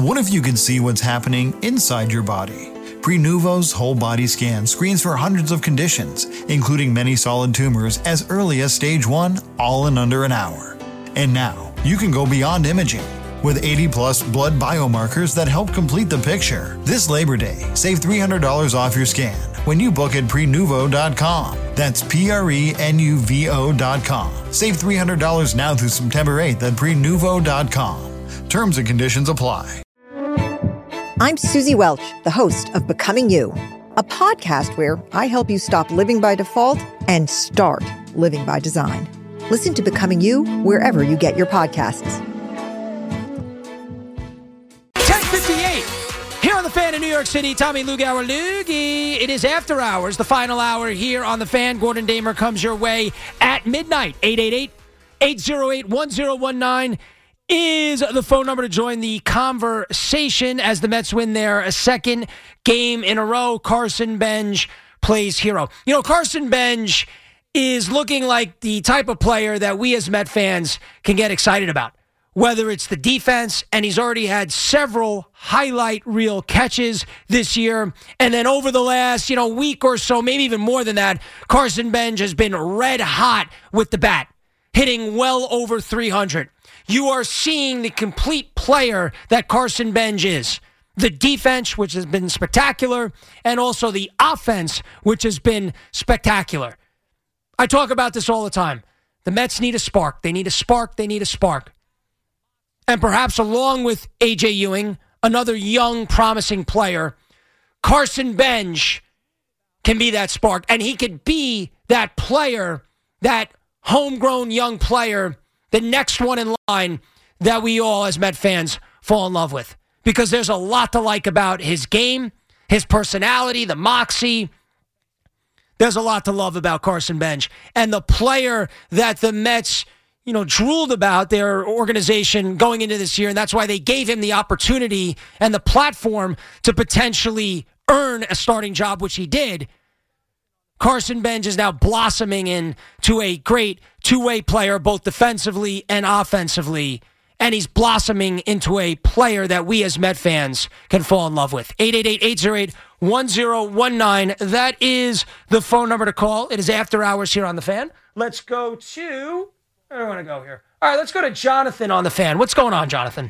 What if you could see what's happening inside your body? Prenuvo's whole body scan screens for hundreds of conditions, including many solid tumors as early as stage 1, all in under an hour. And now, you can go beyond imaging. With 80-plus blood biomarkers that help complete the picture. This Labor Day, save $300 off your scan when you book at Prenuvo.com. That's Prenuvo.com. Save $300 now through September 8th at Prenuvo.com. Terms and conditions apply. I'm Susie Welch, the host of Becoming You, a podcast where I help you stop living by default and start living by design. Listen to Becoming You wherever you get your podcasts. 10:58 here on the Fan in New York City. Tommy Lugauer Loogie. It is after hours, the final hour here on the Fan. Gordon Damer comes your way at midnight. 888-808-1019 is the phone number to join the conversation as the Mets win their second game in a row. Carson Bench plays hero. You know, Carson Bench is looking like the type of player that we as Met fans can get excited about. Whether it's the defense, and he's already had several highlight reel catches this year. And then over the last, week or so, maybe even more than that, Carson Bench has been red hot with the bat, hitting well over 300. You are seeing the complete player that Carson Bench is. The defense, which has been spectacular, and also the offense, which has been spectacular. I talk about this all the time. The Mets need a spark. They need a spark. They need a spark. And perhaps along with A.J. Ewing, another young, promising player, Carson Bench can be that spark. And he could be that player, that homegrown young player, the next one in line that we all as Met fans fall in love with. Because there's a lot to like about his game, his personality, the moxie. There's a lot to love about Carson Bench. And the player that the Mets drooled about, their organization going into this year, and that's why they gave him the opportunity and the platform to potentially earn a starting job, which he did. Carson Bench is now blossoming into a great two-way player, both defensively and offensively, and he's blossoming into a player that we as Met fans can fall in love with. 888-808-1019. That is the phone number to call. It is after hours here on The Fan. Let's go to... I don't want to go here. All right, let's go to Jonathan on the Fan. What's going on, Jonathan?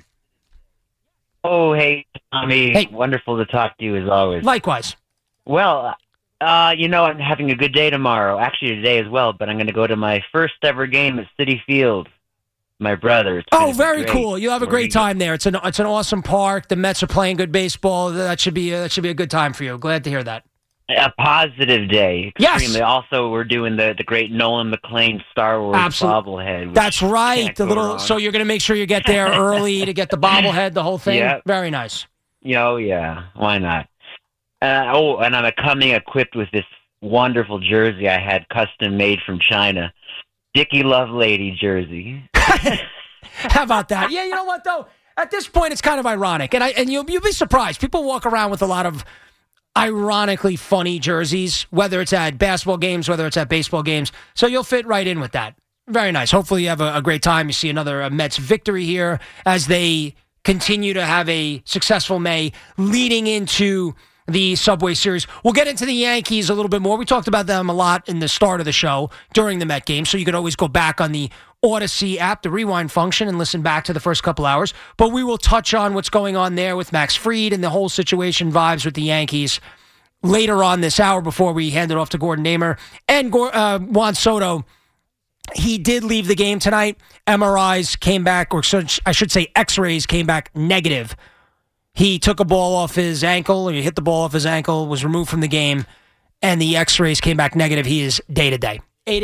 Oh, hey, Tommy. Hey. Wonderful to talk to you as always. Likewise. Well, I'm having a good day tomorrow. Actually, today as well, but I'm going to go to my first ever game at Citi Field. My brother. Oh, very cool. You have a great time there. It's an awesome park. The Mets are playing good baseball. That should be a good time for you. Glad to hear that. A positive day. Extremely. Yes. Also, we're doing the great Nolan McClane Star Wars bobblehead. That's right. So you're going to make sure you get there early to get the bobblehead, the whole thing. Yep. Very nice. Oh, yeah. Why not? And I'm coming equipped with this wonderful jersey I had custom made from China. Dickie Lovelady jersey. How about that? Yeah, you know what, though? At this point, it's kind of ironic. And you'll be surprised. People walk around with a lot of ironically funny jerseys, whether it's at basketball games, whether it's at baseball games. So you'll fit right in with that. Very nice. Hopefully you have a great time. You see another Mets victory here as they continue to have a successful May leading into the Subway Series. We'll get into the Yankees a little bit more. We talked about them a lot in the start of the show during the Met game, so you could always go back on the Odyssey app, the rewind function, and listen back to the first couple hours. But we will touch on what's going on there with Max Fried and the whole situation vibes with the Yankees later on this hour before we hand it off to Gordon Damer. And Juan Soto, he did leave the game tonight. MRIs came back, or I should say X-rays came back negative. He took a ball off his ankle, or he hit the ball off his ankle, was removed from the game, and the X-rays came back negative. He is day-to-day.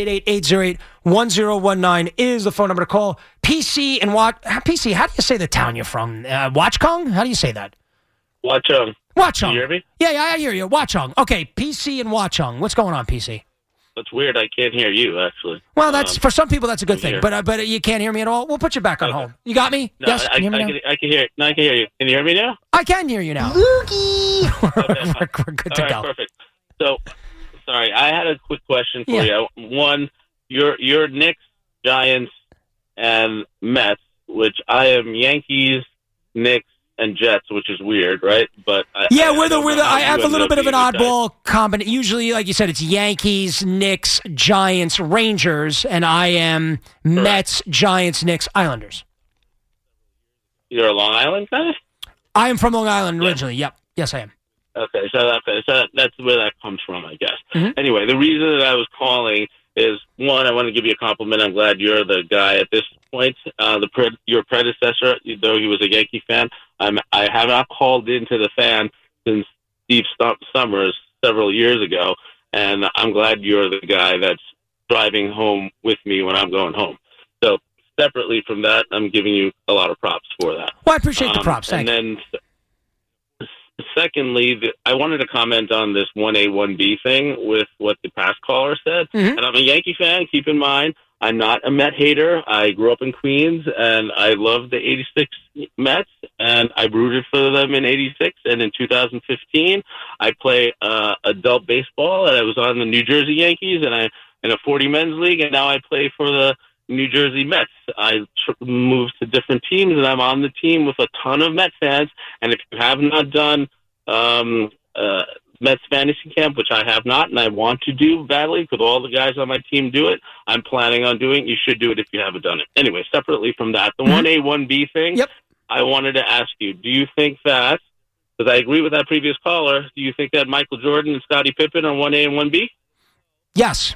888-808-1019 is the phone number to call. PC, how do you say the town you're from? Watchung? How do you say that? Watchung. Watchung. Can you hear me? Yeah, I hear you. Watchung. Okay, PC and Watchung. What's going on, PC? That's weird. I can't hear you, actually. Well, that's for some people, that's a good thing. Here. But you can't hear me at all? We'll put you back on hold. You got me? No, yes? Can you hear me now? I can hear. No, I can hear you. Can you hear me now? I can hear you now. Okay. We're good to go. Perfect. So, sorry, I had a quick question for you. One, your Knicks, Giants, and Mets, which I am Yankees, Knicks, and Jets, which is weird, right? But I have a little bit of an oddball combination. Usually, like you said, it's Yankees, Knicks, Giants, Rangers, and I am correct. Mets, Giants, Knicks, Islanders. You're a Long Island guy? I am from Long Island originally. Yep. Yes, I am. Okay, so that's where that comes from, I guess. Mm-hmm. Anyway, the reason that I was calling is, one, I want to give you a compliment. I'm glad you're the guy at this point. Your predecessor, though he was a Yankee fan, I have not called into the fan since Steve Summers several years ago, and I'm glad you're the guy that's driving home with me when I'm going home. So separately from that, I'm giving you a lot of props for that. Well, I appreciate the props. Thank you. And then secondly, I wanted to comment on this 1A, 1B thing with what the past caller said. Mm-hmm. And I'm a Yankee fan, keep in mind. I'm not a Met hater. I grew up in Queens, and I love the 86 Mets, and I rooted for them in 86. And in 2015, I play adult baseball, and I was on the New Jersey Yankees, and in a 40 men's league, and now I play for the New Jersey Mets. I moved to different teams, and I'm on the team with a ton of Met fans. And if you have not done Mets Fantasy Camp, which I have not, and I want to do badly because all the guys on my team do it, I'm planning on doing it. You should do it if you haven't done it. Anyway, separately from that, the 1A, 1B thing, yep. I wanted to ask you, do you think that, because I agree with that previous caller, do you think that Michael Jordan and Scottie Pippen are 1A and 1B? Yes.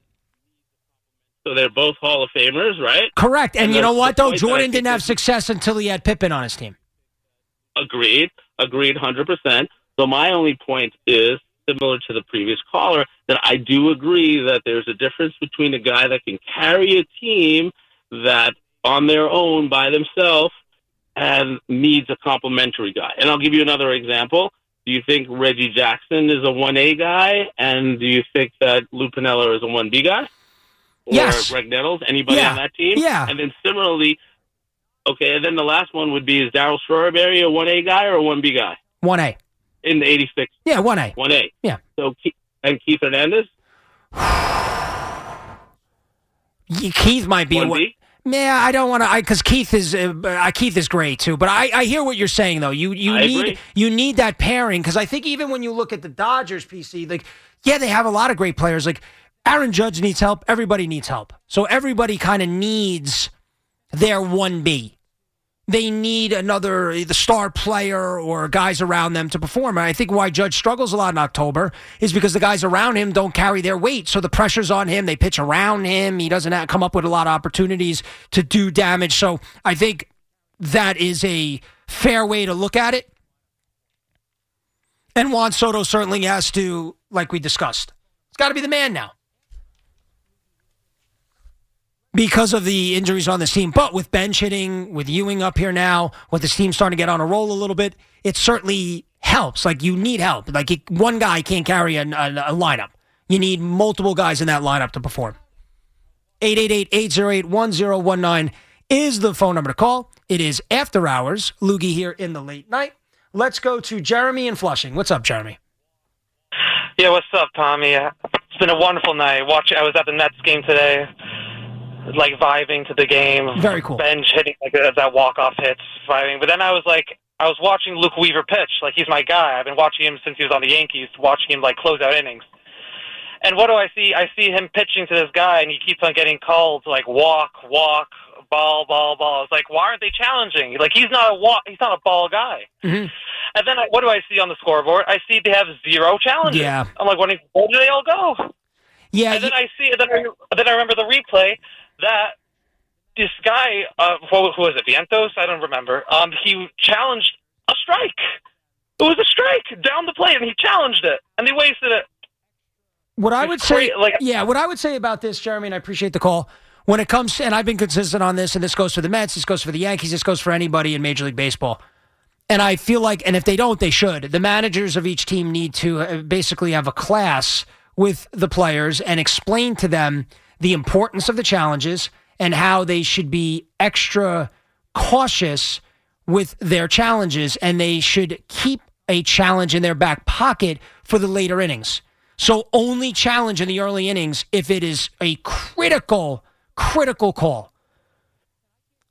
So they're both Hall of Famers, right? Correct. And you know what, though? Jordan didn't have success until he had Pippen on his team. Agreed, 100%. So my only point is, similar to the previous caller, that I do agree that there's a difference between a guy that can carry a team that on their own by themselves and needs a complementary guy. And I'll give you another example. Do you think Reggie Jackson is a 1A guy? And do you think that Lou Piniella is a 1B guy? Or yes. Greg Nettles? Anybody on that team? Yeah. And then similarly, okay, and then the last one would be, is Darryl Strawberry a 1A guy or a 1B guy? 1A. In the 86. Yeah, 1A. 1A. Yeah. So, and Keith Hernandez? Keith might be 1B? Yeah, I don't want to, because Keith is great too. But I hear what you're saying though. You need that pairing, because I think even when you look at the Dodgers, PC, like, yeah, they have a lot of great players. Like Aaron Judge needs help. Everybody needs help. So everybody kind of needs their 1B. They need the star player or guys around them to perform. And I think why Judge struggles a lot in October is because the guys around him don't carry their weight. So the pressure's on him. They pitch around him. He doesn't come up with a lot of opportunities to do damage. So I think that is a fair way to look at it. And Juan Soto certainly has to, like we discussed, it's got to be the man now, because of the injuries on this team. But with bench hitting, with Ewing up here now, with this team starting to get on a roll a little bit, it certainly helps. Like, you need help. Like, one guy can't carry a lineup. You need multiple guys in that lineup to perform. 888-808-1019 is the phone number to call. It is After Hours. Loogie here in the late night. Let's go to Jeremy in Flushing. What's up, Jeremy? Yeah, what's up, Tommy? It's been a wonderful night. I was at the Nets game today, like vibing to the game. Very cool. Bench hitting like that walk-off hits, vibing. But then I was watching Luke Weaver pitch. Like, he's my guy. I've been watching him since he was on the Yankees, watching him like close out innings. And what do I see? I see him pitching to this guy, and he keeps on getting called like walk, ball. It's like, why aren't they challenging? Like, he's not a ball guy. Mm-hmm. And then what do I see on the scoreboard? I see they have 0 challenges. Yeah. I'm like, where do they all go? Yeah. And then I see, then I remember the replay that this guy, who was it, Vientos? I don't remember. He challenged a strike. It was a strike down the plate, and he challenged it, and they wasted it. What I would say about this, Jeremy, and I appreciate the call, when it comes, and I've been consistent on this, and this goes for the Mets, this goes for the Yankees, this goes for anybody in Major League Baseball. And I feel like, and if they don't, they should. The managers of each team need to basically have a class with the players and explain to them the importance of the challenges and how they should be extra cautious with their challenges, and they should keep a challenge in their back pocket for the later innings. So only challenge in the early innings if it is a critical call.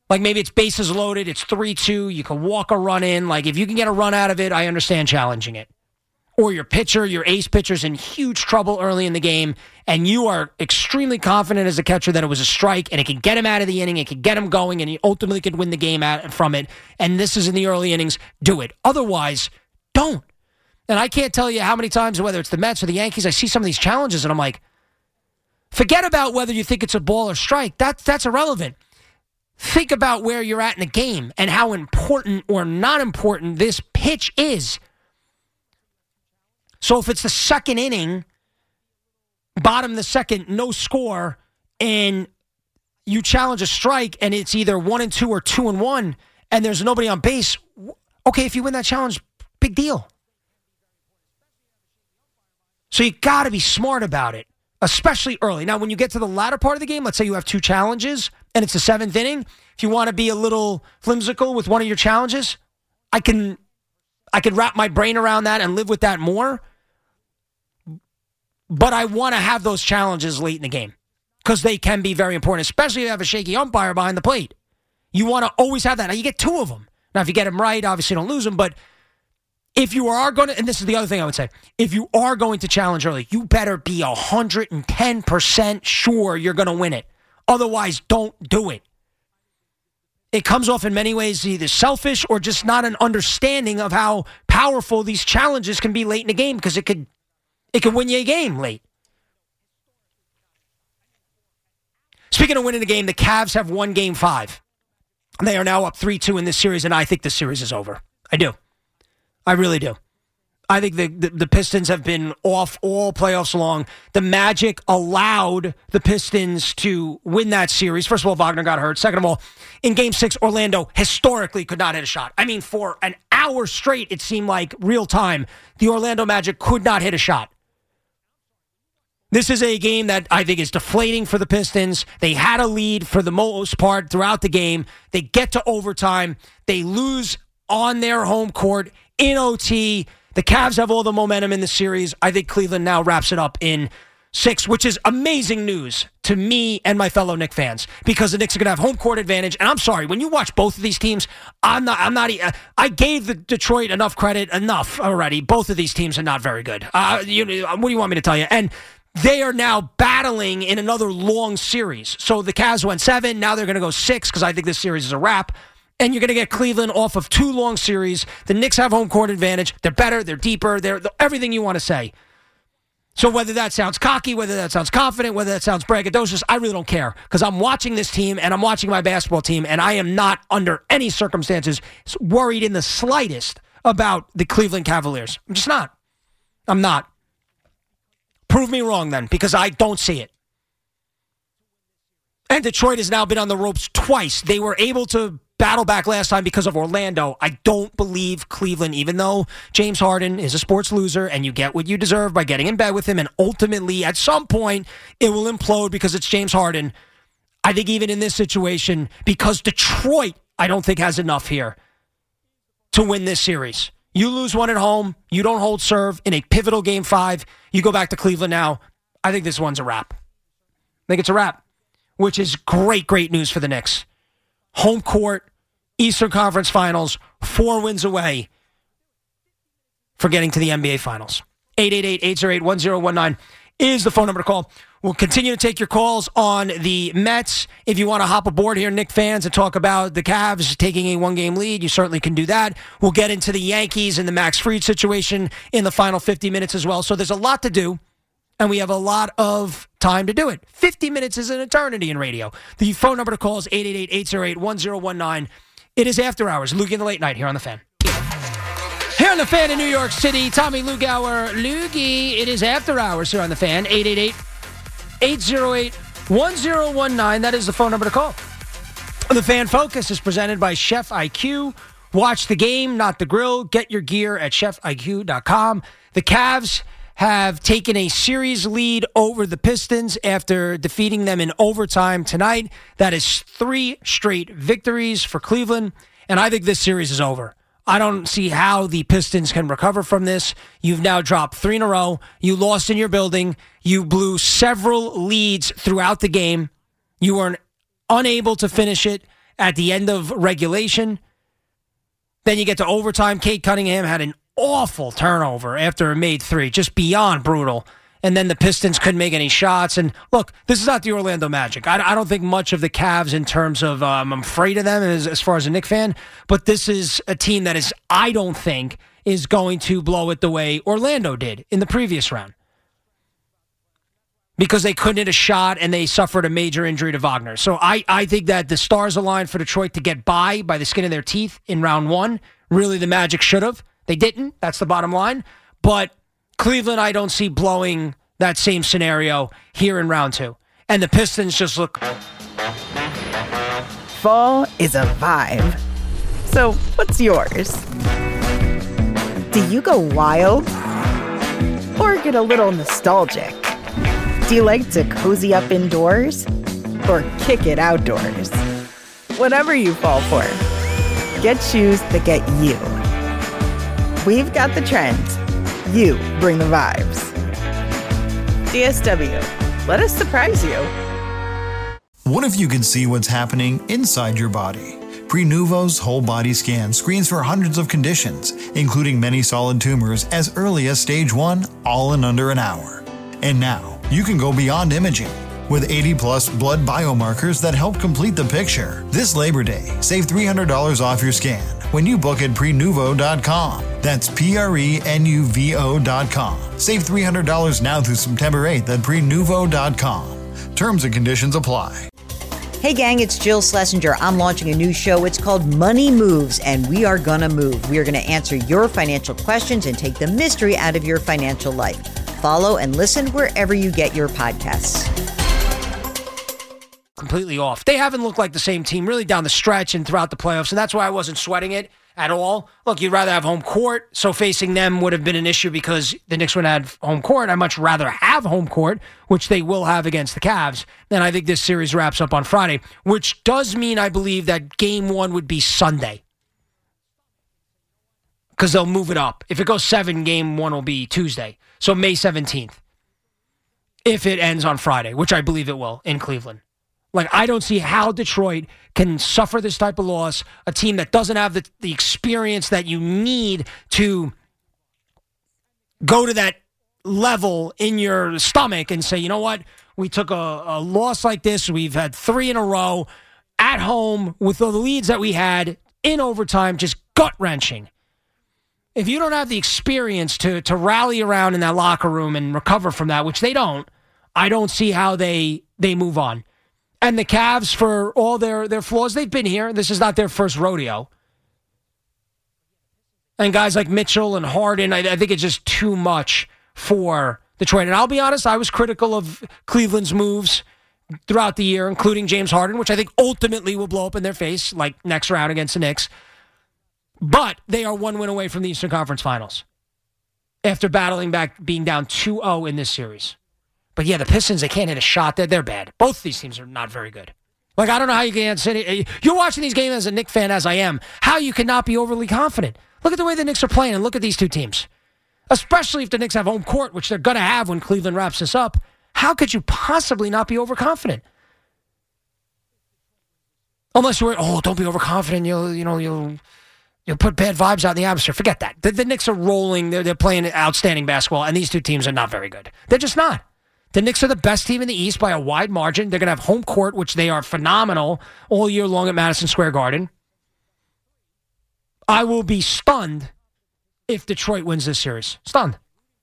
Like maybe it's bases loaded, it's 3-2, you can walk a run in. Like if you can get a run out of it, I understand challenging it. Or your pitcher, your ace pitcher's in huge trouble early in the game, and you are extremely confident as a catcher that it was a strike, and it can get him out of the inning, it can get him going, and he ultimately could win the game from it. And this is in the early innings, do it. Otherwise, don't. And I can't tell you how many times, whether it's the Mets or the Yankees, I see some of these challenges, and I'm like, forget about whether you think it's a ball or strike. That's irrelevant. Think about where you're at in the game and how important or not important this pitch is. So if it's the second inning, bottom of the second, no score, and you challenge a strike and it's either 1-2 or 2-1, and there's nobody on base, okay, if you win that challenge, big deal. So you got to be smart about it, especially early. Now, when you get to the latter part of the game, let's say you have 2 challenges and it's the 7th inning, if you want to be a little flimsical with one of your challenges, I could wrap my brain around that and live with that more. But I want to have those challenges late in the game because they can be very important, especially if you have a shaky umpire behind the plate. You want to always have that. Now, you get 2 of them. Now, if you get them right, obviously don't lose them. But if you are going to, and this is the other thing I would say, if you are going to challenge early, you better be 110% sure you're going to win it. Otherwise, don't do it. It comes off in many ways either selfish or just not an understanding of how powerful these challenges can be late in the game because it can win you a game late. Speaking of winning a game, the Cavs have won Game 5. They are now up 3-2 in this series, and I think this series is over. I do. I really do. I think the Pistons have been off all playoffs long. The Magic allowed the Pistons to win that series. First of all, Wagner got hurt. Second of all, in Game 6, Orlando historically could not hit a shot. I mean, for an hour straight, it seemed like real time, the Orlando Magic could not hit a shot. This is a game that I think is deflating for the Pistons. They had a lead for the most part throughout the game. They get to overtime. They lose on their home court in OT. The Cavs have all the momentum in the series. I think Cleveland now wraps it up in 6, which is amazing news to me and my fellow Knicks fans because the Knicks are going to have home court advantage. And I'm sorry, when you watch both of these teams, I gave the Detroit enough credit already. Both of these teams are not very good. What do you want me to tell you? And they are now battling in another long series. So the Cavs went 7. Now they're going to go 6 because I think this series is a wrap. And you're going to get Cleveland off of 2 long series. The Knicks have home court advantage. They're better. They're deeper. They're everything you want to say. So whether that sounds cocky, whether that sounds confident, whether that sounds braggadocious, I really don't care because I'm watching this team and I'm watching my basketball team, and I am not under any circumstances worried in the slightest about the Cleveland Cavaliers. I'm just not. I'm not. Prove me wrong then, because I don't see it. And Detroit has now been on the ropes twice. They were able to battle back last time because of Orlando. I don't believe Cleveland, even though James Harden is a sports loser and you get what you deserve by getting in bed with him, and ultimately at some point it will implode because it's James Harden. I think even in this situation, because Detroit, I don't think has enough here to win this series. You lose one at home, you don't hold serve in a pivotal Game 5, you go back to Cleveland now. I think this one's a wrap. I think it's a wrap, which is great news for the Knicks. Home court, Eastern Conference Finals, 4 wins away for getting to the NBA Finals. 888-808-1019 is the phone number to call. We'll continue to take your calls on the Mets. If you want to hop aboard here, Knicks fans, and talk about the Cavs taking a 1-game lead, you certainly can do that. We'll get into the Yankees and the Max Fried situation in the final 50 minutes as well. So there's a lot to do, and we have a lot of time to do it. 50 minutes is an eternity in radio. The phone number to call is 888-808-1019. It is After Hours. Loogie in the Late Night here on The Fan. Here on The Fan in New York City, Tommy Lugauer. Loogie, it is After Hours here on The Fan. 888-808-1019. That is the phone number to call. The Fan Focus is presented by Chef IQ. Watch the game, not the grill. Get your gear at chefiq.com. The Cavs have taken a series lead over the Pistons after defeating them in overtime tonight. That is 3 straight victories for Cleveland, and I think this series is over. I don't see how the Pistons can recover from this. You've now dropped 3 in a row. You lost in your building. You blew several leads throughout the game. You were unable to finish it, at the end of regulation. Then you get to overtime. Cade Cunningham had an awful turnover after it made 3, just beyond brutal. And then the Pistons couldn't make any shots. And look, this is not the Orlando Magic. I don't think much of the Cavs in terms of I'm afraid of them as far as a Knicks fan. But this is a team that I don't think is going to blow it the way Orlando did in the previous round. Because they couldn't hit a shot and they suffered a major injury to Wagner. So I think that the stars aligned for Detroit to get by the skin of their teeth in round 1. Really, the Magic should have. They didn't. That's the bottom line. But Cleveland, I don't see blowing that same scenario here in round 2. And the Pistons just look... Fall is a vibe. So what's yours? Do you go wild? Or get a little nostalgic? Do you like to cozy up indoors? Or kick it outdoors? Whatever you fall for, get shoes that get you. We've got the trends. You bring the vibes. DSW, let us surprise you. What if you could see what's happening inside your body? Prenuvo's whole body scan screens for hundreds of conditions, including many solid tumors as early as stage 1, all in under an hour. And now, you can go beyond imaging. With 80-plus blood biomarkers that help complete the picture. This Labor Day, save $300 off your scan when you book at Prenuvo.com. That's Prenuvo.com. Save $300 now through September 8th at Prenuvo.com. Terms and conditions apply. Hey gang, it's Jill Schlesinger. I'm launching a new show. It's called Money Moves, and we are gonna move. We are gonna answer your financial questions and take the mystery out of your financial life. Follow and listen wherever you get your podcasts. Completely off. They haven't looked like the same team really down the stretch and throughout the playoffs, and that's why I wasn't sweating it at all. Look, you'd rather have home court, so facing them would have been an issue because the Knicks would have home court. I'd much rather have home court, which they will have against the Cavs. Then I think this series wraps up on Friday, which does mean I believe that game 1 would be Sunday because they'll move it up. If it goes 7, game 1 will be Tuesday, so May 17th, if it ends on Friday, which I believe it will in Cleveland. Like, I don't see how Detroit can suffer this type of loss, a team that doesn't have the experience that you need to go to that level in your stomach and say, you know what, we took a loss like this. We've had 3 in a row at home with the leads that we had in overtime, just gut-wrenching. If you don't have the experience to rally around in that locker room and recover from that, which they don't, I don't see how they move on. And the Cavs, for all their flaws, they've been here. This is not their first rodeo. And guys like Mitchell and Harden, I think it's just too much for Detroit. And I'll be honest, I was critical of Cleveland's moves throughout the year, including James Harden, which I think ultimately will blow up in their face, like next round against the Knicks. But they are 1 win away from the Eastern Conference Finals after battling back, being down 2-0 in this series. But yeah, the Pistons, they can't hit a shot. They're bad. Both these teams are not very good. Like, I don't know how you can say you're watching these games as a Knicks fan, as I am, how you cannot be overly confident. Look at the way the Knicks are playing, and look at these two teams. Especially if the Knicks have home court, which they're going to have when Cleveland wraps this up. How could you possibly not be overconfident? Unless you're, don't be overconfident. You'll put bad vibes out in the atmosphere. Forget that. The Knicks are rolling. They're playing outstanding basketball, and these two teams are not very good. They're just not. The Knicks are the best team in the East by a wide margin. They're going to have home court, which they are phenomenal all year long at Madison Square Garden. I will be stunned if Detroit wins this series. Stunned.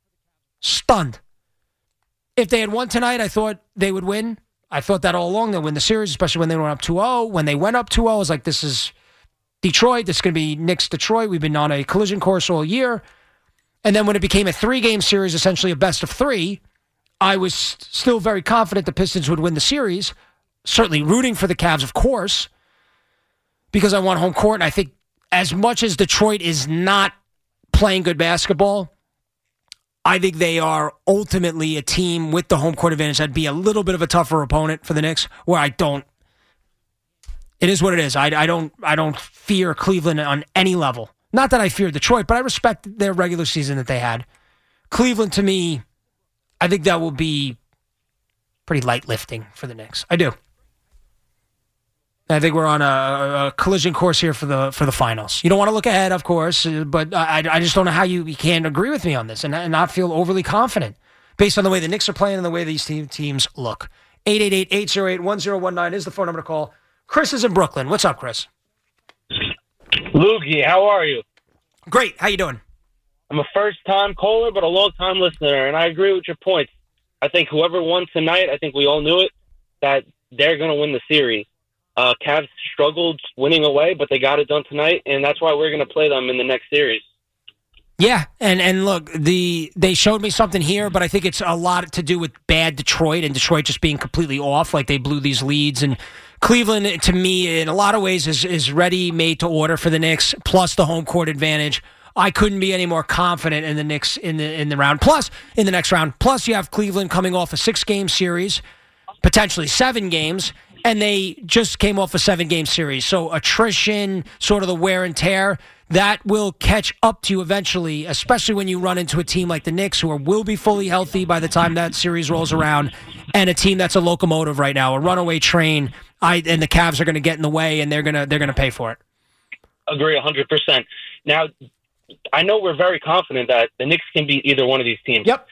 If they had won tonight, I thought they would win. I thought that all along. They'll win the series, especially when they went up 2-0. When they went up 2-0, I was like, this is Detroit. This is going to be Knicks-Detroit. We've been on a collision course all year. And then when it became a 3-game series, essentially a best of 3, I was still very confident the Pistons would win the series. Certainly rooting for the Cavs, of course, because I want home court. And I think as much as Detroit is not playing good basketball, I think they are ultimately a team with the home court advantage that'd be a little bit of a tougher opponent for the Knicks, where I don't. It is what it is. I don't fear Cleveland on any level. Not that I fear Detroit, but I respect their regular season that they had. Cleveland, to me, I think that will be pretty light lifting for the Knicks. I do. I think we're on a collision course here for the finals. You don't want to look ahead, of course, but I just don't know how you can't agree with me on this and not feel overly confident based on the way the Knicks are playing and the way these teams look. 888-808-1019 is the phone number to call. Chris is in Brooklyn. What's up, Chris? Loogie, how are you? Great. How you doing? I'm a first-time caller, but a long-time listener, and I agree with your points. I think whoever won tonight, I think we all knew it, that they're going to win the series. Cavs struggled winning away, but they got it done tonight, and that's why we're going to play them in the next series. Yeah, and look, they showed me something here, but I think it's a lot to do with bad Detroit and Detroit just being completely off, like they blew these leads. And Cleveland, to me, in a lot of ways, is ready, made to order for the Knicks, plus the home court advantage. I couldn't be any more confident in the Knicks in the round. Plus, in the next round, plus you have Cleveland coming off a 6-game series, potentially 7 games. And they just came off a 7-game series. So attrition, sort of the wear and tear, that will catch up to you eventually, especially when you run into a team like the Knicks, who will be fully healthy by the time that series rolls around, and a team that's a locomotive right now, a runaway train. And the Cavs are going to get in the way, and they're gonna pay for it. Agree 100%. Now, I know we're very confident that the Knicks can beat either one of these teams. Yep.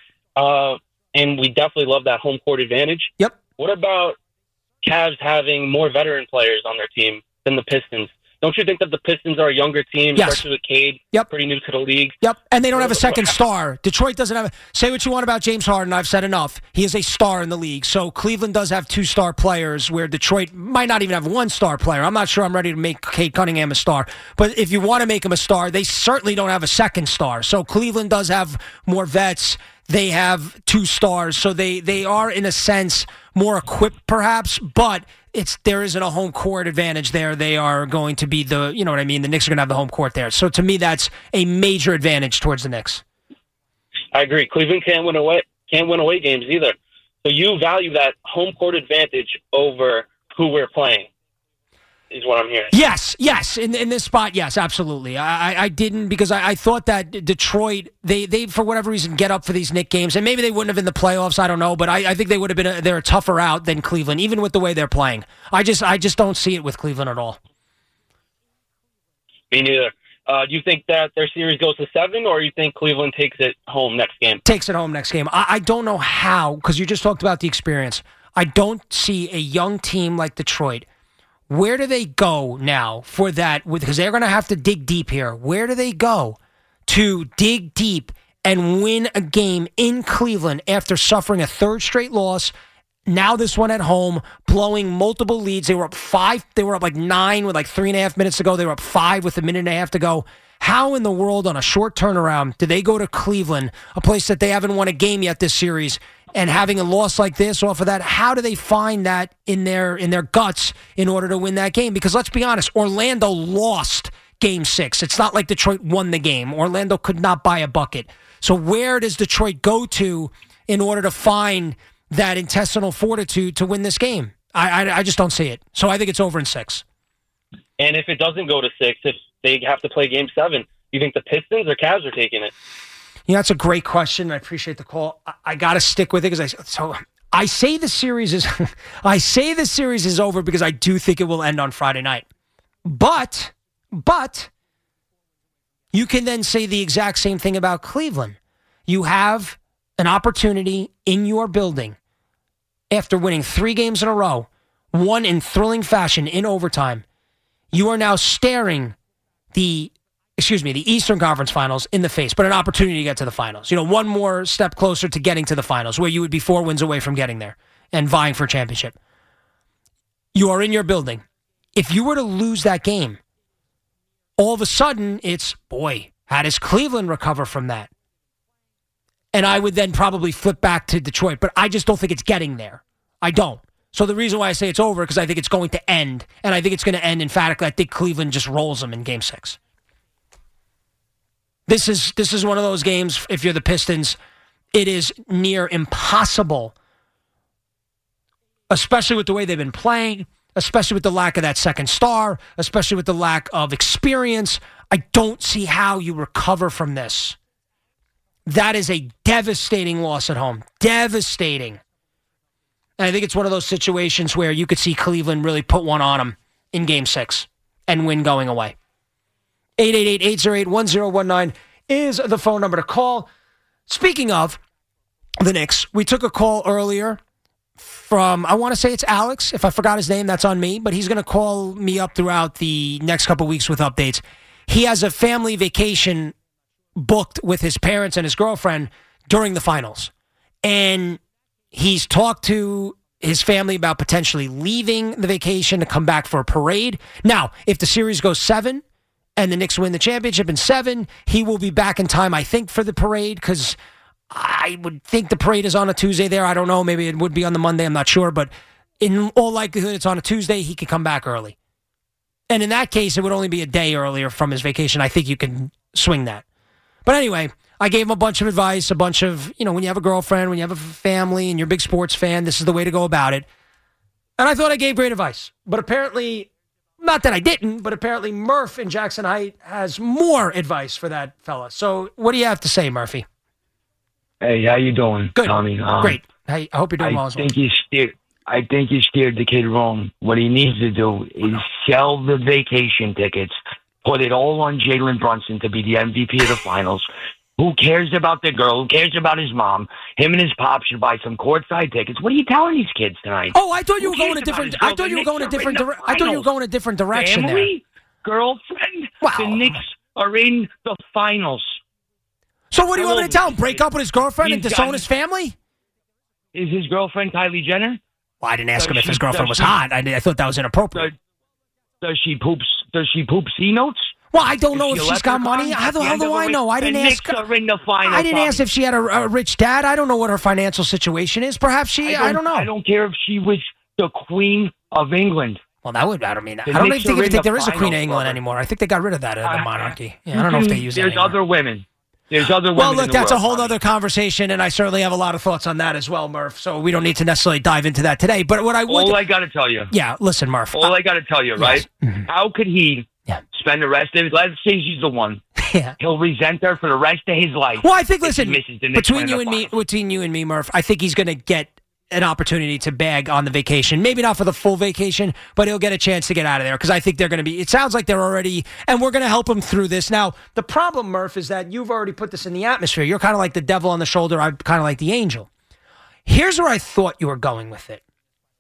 And we definitely love that home court advantage. Yep. What about Cavs having more veteran players on their team than the Pistons? Don't you think that the Pistons are a younger team, yes, especially with Cade, pretty new to the league? Yep, and they don't have a second star. Detroit doesn't have say what you want about James Harden, I've said enough. He is a star in the league. So Cleveland does have 2-star players, where Detroit might not even have 1-star player. I'm not sure I'm ready to make Cade Cunningham a star. But if you want to make him a star, they certainly don't have a second star. So Cleveland does have more vets. They have 2 stars, so they are, in a sense, more equipped perhaps, but there isn't a home court advantage there. They are going to be the Knicks are going to have the home court there. So to me, that's a major advantage towards the Knicks. I agree. Cleveland can't win away games either. So you value that home court advantage over who we're playing, is what I'm hearing. Yes. In this spot, yes, absolutely. I didn't, because I thought that Detroit, they for whatever reason get up for these Knicks games, and maybe they wouldn't have in the playoffs. I don't know, but I think they would have been they're a tougher out than Cleveland, even with the way they're playing. I just don't see it with Cleveland at all. Me neither. Do you think that their series goes to 7, or you think Cleveland takes it home next game? Takes it home next game. I don't know how, because you just talked about the experience. I don't see a young team like Detroit. Where do they go now for that? Because they're going to have to dig deep here. Where do they go to dig deep and win a game in Cleveland after suffering a 3rd straight loss? Now this one at home, blowing multiple leads. They were up 5. They were up like 9 with like 3.5 minutes to go. They were up 5 with a minute and a half to go. How in the world, on a short turnaround, do they go to Cleveland, a place that they haven't won a game yet this series, and having a loss like this off of that? How do they find that in their guts in order to win that game? Because let's be honest, Orlando lost Game 6. It's not like Detroit won the game. Orlando could not buy a bucket. So where does Detroit go to in order to find that intestinal fortitude to win this game? I just don't see it. So I think it's over in 6. And if it doesn't go to 6, if they have to play Game 7, you think the Pistons or Cavs are taking it? That's a great question. I appreciate the call. I got to stick with it because I say the series is over because I do think it will end on Friday night. But you can then say the exact same thing about Cleveland. You have an opportunity in your building after winning 3 games in a row, one in thrilling fashion in overtime. You are now staring the Eastern Conference Finals in the face, but an opportunity to get to the finals. One more step closer to getting to the finals, where you would be 4 wins away from getting there and vying for a championship. You are in your building. If you were to lose that game, all of a sudden it's, boy, how does Cleveland recover from that? And I would then probably flip back to Detroit, but I just don't think it's getting there. I don't. So the reason why I say it's over, because I think it's going to end, and I think it's going to end emphatically. I think Cleveland just rolls them in Game 6. This is one of those games, if you're the Pistons, it is near impossible, especially with the way they've been playing, especially with the lack of that second star, especially with the lack of experience. I don't see how you recover from this. That is a devastating loss at home. Devastating. And I think it's one of those situations where you could see Cleveland really put one on them in Game 6 and win going away. 888-808-1019 is the phone number to call. Speaking of the Knicks, we took a call earlier from, I want to say it's Alex. If I forgot his name, that's on me. But he's going to call me up throughout the next couple weeks with updates. He has a family vacation booked with his parents and his girlfriend during the finals. And he's talked to his family about potentially leaving the vacation to come back for a parade. Now, if the series goes 7 and the Knicks win the championship in 7, he will be back in time, I think, for the parade, because I would think the parade is on a Tuesday there. I don't know. Maybe it would be on the Monday. I'm not sure. But in all likelihood, it's on a Tuesday. He could come back early. And in that case, it would only be a day earlier from his vacation. I think you can swing that. But anyway, I gave him a bunch of advice, a bunch of, when you have a girlfriend, when you have a family, and you're a big sports fan, this is the way to go about it. And I thought I gave great advice. But apparently, not that I didn't, but apparently Murph in Jackson Heights has more advice for that fella. So what do you have to say, Murphy? Hey, how you doing, Good. Tommy? Great. Hey, I hope you're doing well as well. I think you steered the kid wrong. What he needs to do is sell the vacation tickets, put it all on Jalen Brunson to be the MVP of the finals. Who cares about the girl? Who cares about his mom? Him and his pop should buy some courtside tickets. What are you telling these kids tonight? Oh, I thought you were going a different. I thought you were going a different. I thought you were going a different direction Family, girlfriend. Wow. The Knicks are in the finals. So what do you want me to tell him? Break up with his girlfriend and disown his family? Is his girlfriend Kylie Jenner? Well, I didn't ask him if his girlfriend was hot. I thought that was inappropriate. Does she poop C notes? Well, I don't know if she's got money. How do I know? I didn't ask. Are in the final. I didn't ask if she had a rich dad. I don't know what her financial situation is. Perhaps she. I don't know. I don't care if she was the Queen of England. Well, that would. I don't mean. I don't even think there is a Queen of England anymore. I think they got rid of that the monarchy. Yeah, I don't know if they use it anymore. There's other women. Well, look, that's a whole other conversation, and I certainly have a lot of thoughts on that as well, Murph. So we don't need to necessarily dive into that today. But what I would... All I got to tell you... Yeah, listen, Murph. All I got to tell you, right? Yes. Mm-hmm. How could he spend the rest of his... Let's say she's the one. Yeah. He'll resent her for the rest of his life. Well, I think, listen, between you and me, Murph, I think he's going to get an opportunity to bag on the vacation. Maybe not for the full vacation, but he'll get a chance to get out of there because I think they're going to be, it sounds like they're already, and we're going to help him through this. Now, the problem, Murph, is that you've already put this in the atmosphere. You're kind of like the devil on the shoulder. I'm kind of like the angel. Here's where I thought you were going with it.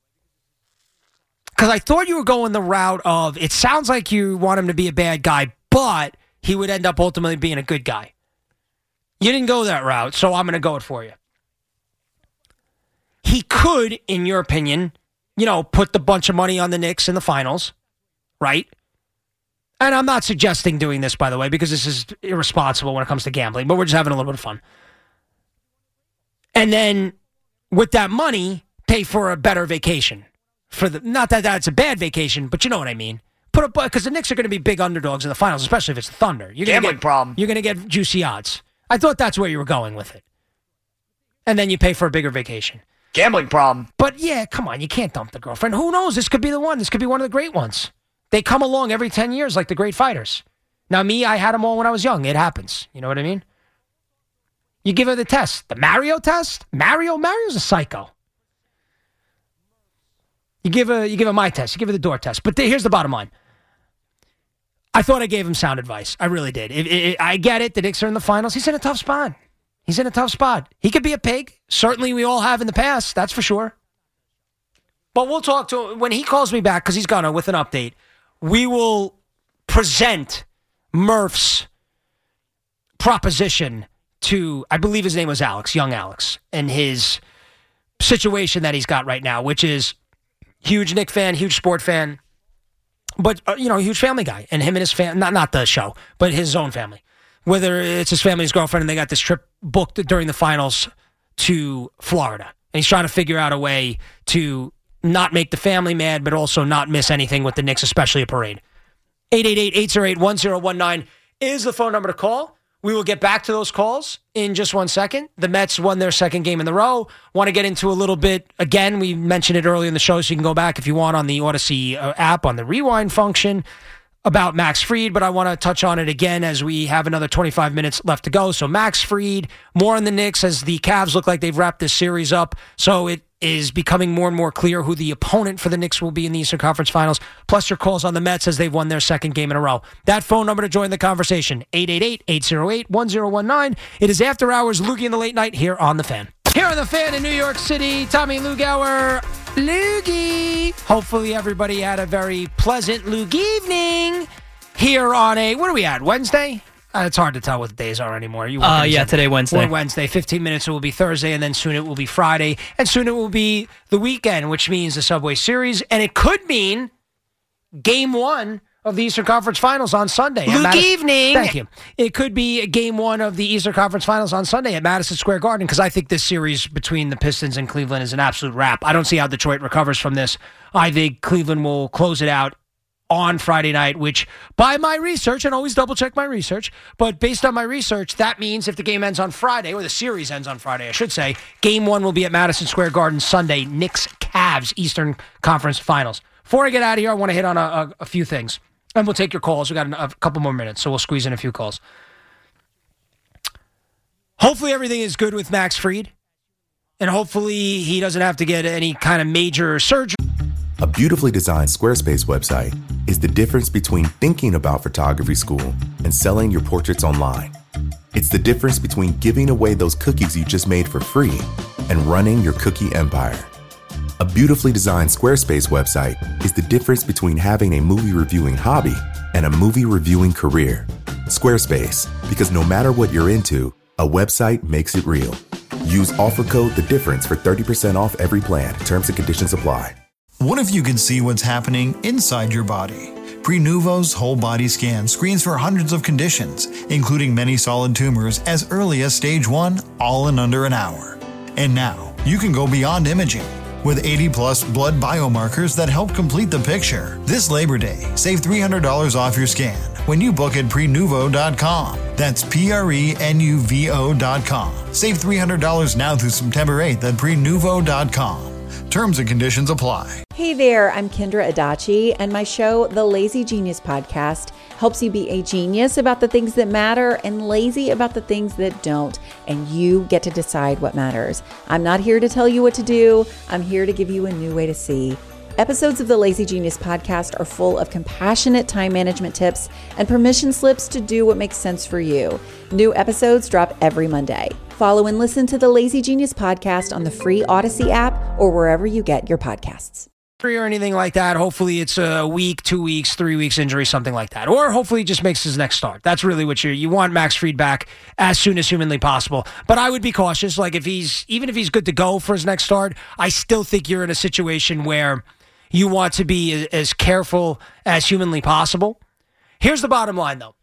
Because I thought you were going the route of, it sounds like you want him to be a bad guy, but he would end up ultimately being a good guy. You didn't go that route, so I'm going to go it for you. He could, in your opinion, put the bunch of money on the Knicks in the finals, right? And I'm not suggesting doing this, by the way, because this is irresponsible when it comes to gambling, but we're just having a little bit of fun. And then, with that money, pay for a better vacation. Not that that's a bad vacation, but you know what I mean. Because the Knicks are going to be big underdogs in the finals, especially if it's the Thunder. Gambling problem. You're going to get juicy odds. I thought that's where you were going with it. And then you pay for a bigger vacation. Gambling problem. But yeah, come on, you can't dump the girlfriend. Who knows? This could be the one. This could be one of the great ones. They come along every 10 years like the great fighters. Now, me, I had them all when I was young. It happens. You know what I mean? You give her the test. The Mario test? Mario's a psycho. You give her my test. You give her the door test. But here's the bottom line. I thought I gave him sound advice. I really did. I get it. The Knicks are in the finals. He's in a tough spot. He could be a pig. Certainly we all have in the past. That's for sure. But we'll talk to him. When he calls me back, because he's gone with an update, we will present Murph's proposition to, I believe his name was Alex, young Alex, and his situation that he's got right now, which is huge Knick fan, huge sport fan, but, huge family guy. And him and his family, not the show, but his own family. Whether it's his family, his girlfriend, and they got this trip booked during the finals to Florida. And he's trying to figure out a way to not make the family mad, but also not miss anything with the Knicks, especially a parade. 888-808-1019 is the phone number to call. We will get back to those calls in just 1 second. The Mets won their second game in a row. Want to get into a little bit, again, we mentioned it earlier in the show, so you can go back if you want on the Odyssey app on the rewind function. about Max Fried, but I want to touch on it again as we have another 25 minutes left to go. So Max Fried, more on the Knicks as the Cavs look like they've wrapped this series up. So it is becoming more and more clear who the opponent for the Knicks will be in the Eastern Conference Finals, plus your calls on the Mets as they've won their second game in a row. That phone number to join the conversation, 888-808-1019. It is After Hours, Loogie in the Late Night here on The Fan. Here on The Fan in New York City, Tommy Lugauer. Loogie. Hopefully everybody had a very pleasant Loogie evening here on what are we at, Wednesday? It's hard to tell what the days are anymore. Today, Wednesday. Or Wednesday. 15 minutes it will be Thursday, and then soon it will be Friday, and soon it will be the weekend, which means the Subway Series, and it could mean Game 1 of the Eastern Conference Finals on Sunday. Good evening. Thank you. It could be Game 1 of the Eastern Conference Finals on Sunday at Madison Square Garden, because I think this series between the Pistons and Cleveland is an absolute wrap. I don't see how Detroit recovers from this. I think Cleveland will close it out on Friday night, which by my research, and always double check my research, but based on my research, that means if the game ends on Friday, or the series ends on Friday, I should say, Game 1 will be at Madison Square Garden Sunday, Knicks-Cavs Eastern Conference Finals. Before I get out of here, I want to hit on a few things, and we'll take your calls. We've got a couple more minutes, so we'll squeeze in a few calls. Hopefully everything is good with Max Fried, and hopefully he doesn't have to get any kind of major surgery. A beautifully designed Squarespace website is the difference between thinking about photography school and selling your portraits online. It's the difference between giving away those cookies you just made for free and running your cookie empire. A beautifully designed Squarespace website is the difference between having a movie reviewing hobby and a movie reviewing career. Squarespace, because no matter what you're into, a website makes it real. Use offer code The Difference for 30% off every plan. Terms and conditions apply. What if you could see what's happening inside your body? Prenuvo's whole body scan screens for hundreds of conditions, including many solid tumors as early as stage 1, all in under an hour. And now, you can go beyond imaging with 80-plus blood biomarkers that help complete the picture. This Labor Day, save $300 off your scan when you book at Prenuvo.com. That's Prenuvo.com. Save $300 now through September 8th at Prenuvo.com. Terms and conditions apply. Hey there, I'm Kendra Adachi, and my show, The Lazy Genius Podcast, helps you be a genius about the things that matter and lazy about the things that don't, and you get to decide what matters. I'm not here to tell you what to do. I'm here to give you a new way to see. Episodes of the Lazy Genius Podcast are full of compassionate time management tips and permission slips to do what makes sense for you. New episodes drop every Monday. Follow and listen to the Lazy Genius Podcast on the free Odyssey app or wherever you get your podcasts. Or anything like that. Hopefully it's a week, 2 weeks, 3 weeks injury, something like that. Or hopefully he just makes his next start. That's really what you want Max Fried back as soon as humanly possible. But I would be cautious. Like even if he's good to go for his next start, I still think you're in a situation where you want to be as careful as humanly possible. Here's the bottom line, though.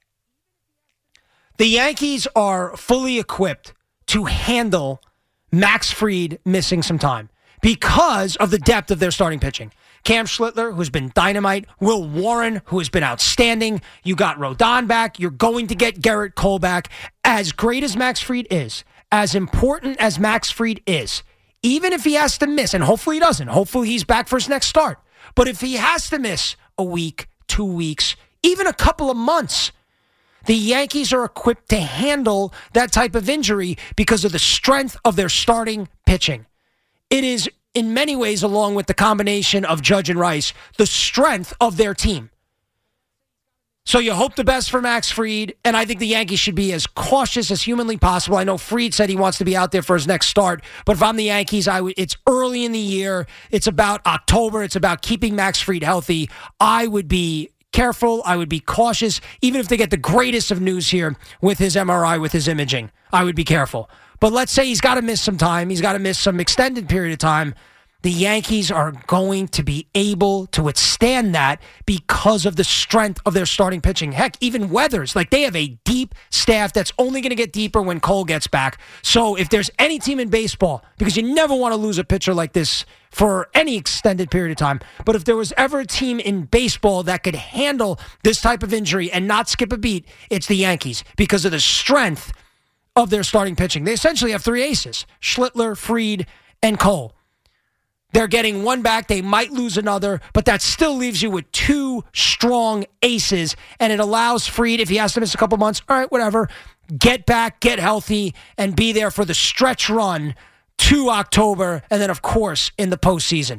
The Yankees are fully equipped to handle Max Fried missing some time because of the depth of their starting pitching. Cam Schlittler, who's been dynamite. Will Warren, who has been outstanding. You got Rodon back. You're going to get Garrett Cole back. As great as Max Fried is, as important as Max Fried is, even if he has to miss, and hopefully he doesn't, hopefully he's back for his next start. But if he has to miss a week, 2 weeks, even a couple of months, the Yankees are equipped to handle that type of injury because of the strength of their starting pitching. It is, in many ways, along with the combination of Judge and Rice, the strength of their team. So you hope the best for Max Fried, and I think the Yankees should be as cautious as humanly possible. I know Fried said he wants to be out there for his next start, but if I'm the Yankees, it's early in the year. It's about October. It's about keeping Max Fried healthy. I would be careful. I would be cautious. Even if they get the greatest of news here with his MRI, with his imaging, I would be careful. But let's say he's got to miss some time. He's got to miss some extended period of time. The Yankees are going to be able to withstand that because of the strength of their starting pitching. Heck, even Weathers, they have a deep staff that's only going to get deeper when Cole gets back. So if there's any team in baseball, because you never want to lose a pitcher like this for any extended period of time, but if there was ever a team in baseball that could handle this type of injury and not skip a beat, it's the Yankees because of the strength of their starting pitching. They essentially have three aces, Schlittler, Fried, and Cole. They're getting one back. They might lose another, but that still leaves you with 2 strong aces, and it allows Fried, if he has to miss a couple months, all right, whatever, get back, get healthy, and be there for the stretch run to October, and then, of course, in the postseason.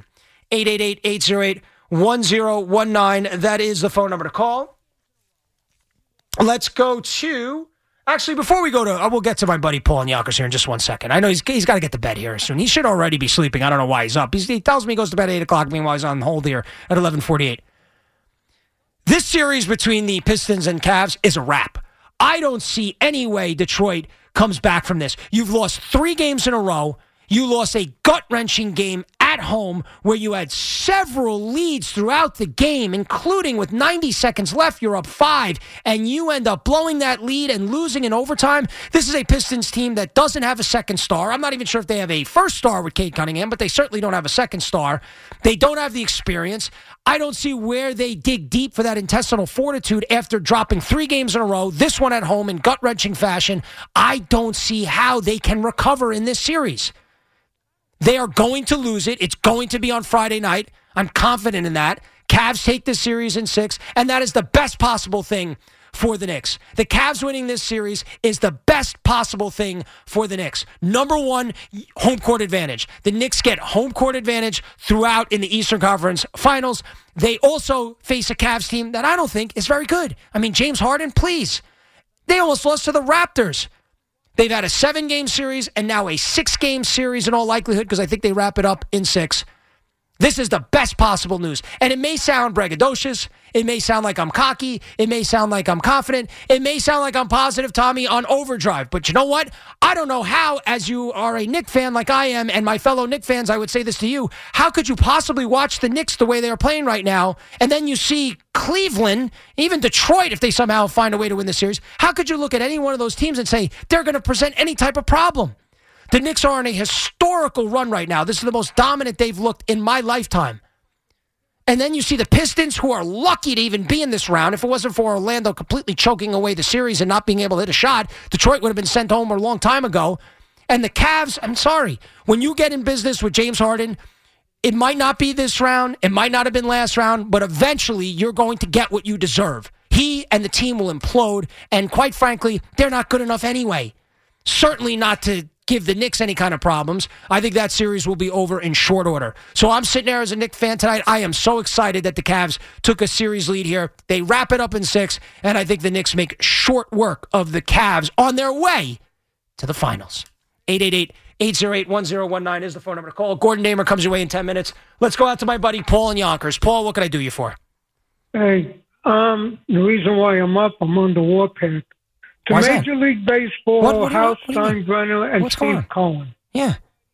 888-808-1019. That is the phone number to call. Let's go to... Actually, before we go to... we'll get to my buddy Paul in Yonkers here in just 1 second. I know he's got to get to bed here soon. He should already be sleeping. I don't know why he's up. He tells me he goes to bed at 8 o'clock. Meanwhile, he's on hold here at 11:48. This series between the Pistons and Cavs is a wrap. I don't see any way Detroit comes back from this. You've lost 3 games in a row. You lost a gut-wrenching game at home where you had several leads throughout the game, including with 90 seconds left, you're up 5, and you end up blowing that lead and losing in overtime. This is a Pistons team that doesn't have a second star. I'm not even sure if they have a first star with Cade Cunningham, but they certainly don't have a second star. They don't have the experience. I don't see where they dig deep for that intestinal fortitude after dropping 3 games in a row, this one at home in gut-wrenching fashion. I don't see how they can recover in this series. They are going to lose it. It's going to be on Friday night. I'm confident in that. Cavs take this series in 6, and that is the best possible thing for the Knicks. The Cavs winning this series is the best possible thing for the Knicks. Number 1, home court advantage. The Knicks get home court advantage throughout in the Eastern Conference Finals. They also face a Cavs team that I don't think is very good. I mean, James Harden, please. They almost lost to the Raptors. They've had a 7-game series and now a 6-game series in all likelihood because I think they wrap it up in 6. This is the best possible news. And it may sound braggadocious. It may sound like I'm cocky. It may sound like I'm confident. It may sound like I'm positive, Tommy, on overdrive. But you know what? I don't know how, as you are a Knicks fan like I am, and my fellow Knicks fans, I would say this to you, how could you possibly watch the Knicks the way they are playing right now, and then you see Cleveland, even Detroit, if they somehow find a way to win the series, how could you look at any one of those teams and say they're going to present any type of problem? The Knicks are on a historical run right now. This is the most dominant they've looked in my lifetime. And then you see the Pistons, who are lucky to even be in this round. If it wasn't for Orlando completely choking away the series and not being able to hit a shot, Detroit would have been sent home a long time ago. And the Cavs, I'm sorry, when you get in business with James Harden, it might not be this round, it might not have been last round, but eventually you're going to get what you deserve. He and the team will implode, and quite frankly, they're not good enough anyway. Certainly not to give the Knicks any kind of problems. I think that series will be over in short order. So I'm sitting there as a Knicks fan tonight. I am so excited that the Cavs took a series lead here. They wrap it up in 6, and I think the Knicks make short work of the Cavs on their way to the finals. 888-808-1019 is the phone number to call. Gordon Damer comes your way in 10 minutes. Let's go out to my buddy Paul in Yonkers. Paul, what can I do you for? Hey, the reason why I'm up, I'm on the warpath. To Major League Baseball, Hal Steinbrenner and Steve Cohen. Yeah.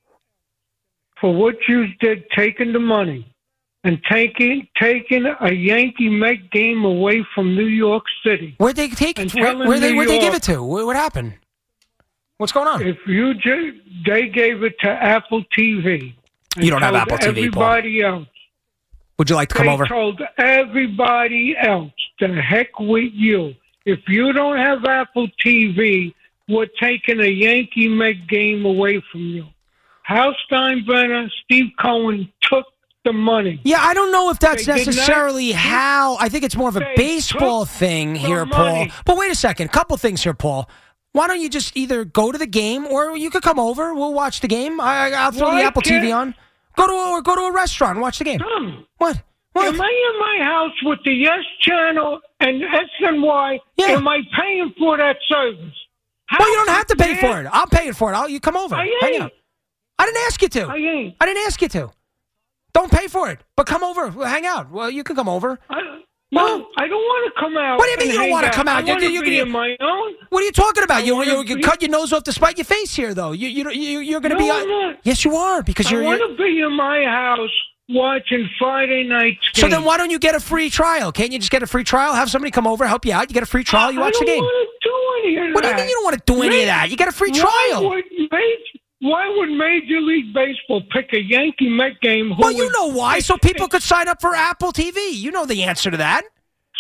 For what you did, taking the money and taking a Yankee Met game away from New York City. Where'd they take it? Where'd they give it to? What happened? What's going on? They gave it to Apple TV. You don't have Apple TV, everybody Paul. else. Would you like to come over? They told everybody else, the heck with you. If you don't have Apple TV, we're taking a Yankee Met game away from you. Hal Steinbrenner, Steve Cohen took the money. Yeah, I don't know if that's necessarily how. I think it's more of a baseball thing here, Paul. But wait a second. A couple things here, Paul. Why don't you just either go to the game or you could come over. We'll watch the game. I'll throw the Apple TV on. Go to a restaurant and watch the game. What? Am I in my house with the Yes Channel and SNY? Yeah. Am I paying for that service? Well, you don't have to pay for it. I'll pay it for it. You come over. I Hang out. I didn't ask you to. I ain't. I didn't ask you to. Don't pay for it, but come over. We'll hang out. Well, you can come over. No, I don't want to come out. What do you mean you don't want to come out? I want to be in my own. What are you talking about? You can cut your nose off to spite your face here, though. You're going to be. I'm not. Yes, you are because I want to be in my house watching Friday night's game. So then why don't you get a free trial? Can't you just get a free trial? Have somebody come over, help you out. You get a free trial, you watch the game. I don't want to do any of that. What do you mean you don't want to do any of that? You get a free trial. Why would Major League Baseball pick a Yankee Met game? Well, you know why. So people could sign up for Apple TV. You know the answer to that. So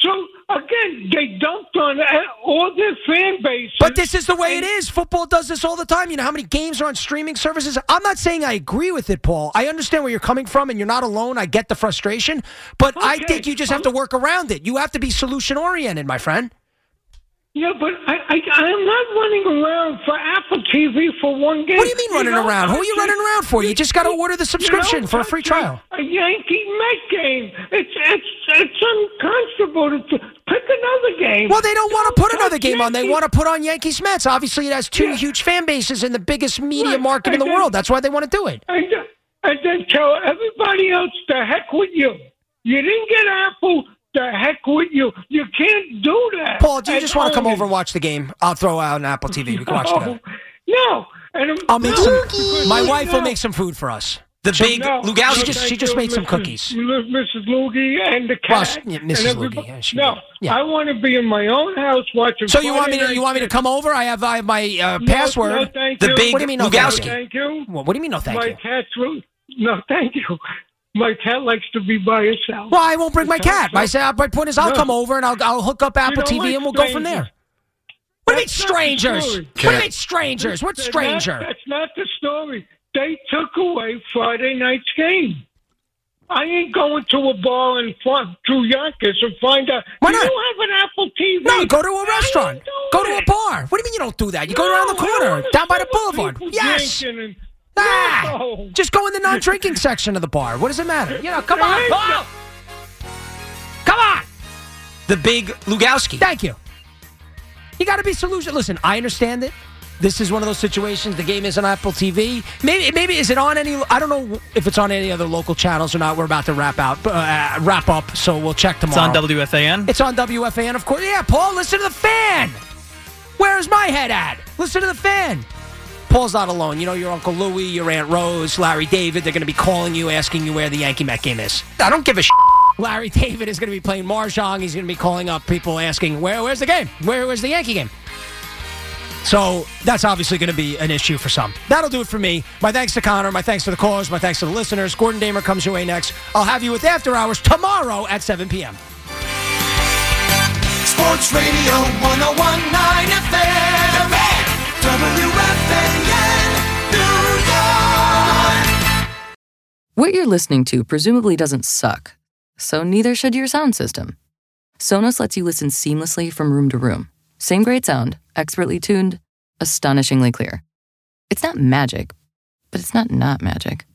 again, they dumped on all their fan bases. But this is the way it is. Football does this all the time. You know how many games are on streaming services? I'm not saying I agree with it, Paul. I understand where you're coming from, and you're not alone. I get the frustration. But I think you just have to work around it. You have to be solution-oriented, my friend. Yeah, but I'm not running around for Apple TV for one game. What do you mean running around? Who are you running around for? You just got to order the subscription for a free trial. A Yankee Met game. It's uncomfortable to pick another game. Well, they don't want to put another game on. They want to put on Yankees Mets. Obviously, it has two huge fan bases in the biggest media market in the world. That's why they want to do it. And then tell everybody else, the heck with you. You didn't get Apple. The heck with you. You can't do that. Paul, do you just want to come over and watch the game? I'll throw out an Apple TV. We can watch together. No. I'll make some. My wife will make some food for us. Lugowski. She just made some cookies. Mrs. Loogie and the cat. Well, Mrs. Loogie. I want to be in my own house watching. So you want me to come over? I have my password. No, thank you. What do you mean, no, Lugowski? Thank you. What do you mean, no, thank you? No, thank you. My cat likes to be by herself. Well, I won't bring my cat. My point is, I'll come over and I'll hook up Apple TV and we'll go from there. What do you mean, strangers? What do you mean, strangers? What's stranger? That's not the story. They took away Friday night's game. I ain't going to a bar and through Yonkers and find out. Why not? You have an Apple TV. No, go to a restaurant. Go to a bar. What do you mean you don't do that? You go around the corner, down by the boulevard. Yes. Just go in the non-drinking section of the bar. What does it matter? Come on, Paul. Come on. The big Lugowski. Thank you. You got to be solution. Listen, I understand it. This is one of those situations. The game is on Apple TV. Maybe is it on any? I don't know if it's on any other local channels or not. We're about to wrap up, so we'll check tomorrow. It's on WFAN. It's on WFAN, of course. Yeah, Paul, listen to the fan. Where's my head at? Listen to the fan. Paul's not alone. You know, your Uncle Louie, your Aunt Rose, Larry David, they're going to be calling you, asking you where the Yankee Met game is. I don't give a shit. Larry David is going to be playing Mahjong. He's going to be calling up people asking, where's the game? Where's the Yankee game? So that's obviously going to be an issue for some. That'll do it for me. My thanks to Connor. My thanks to the callers. My thanks to the listeners. Gordon Damer comes your way next. I'll have you with After Hours tomorrow at 7 p.m. Sports Radio 101.9 FM. WFAN, New York. What you're listening to presumably doesn't suck, so neither should your sound system. Sonos lets you listen seamlessly from room to room. Same great sound, expertly tuned, astonishingly clear. It's not magic, but it's not magic.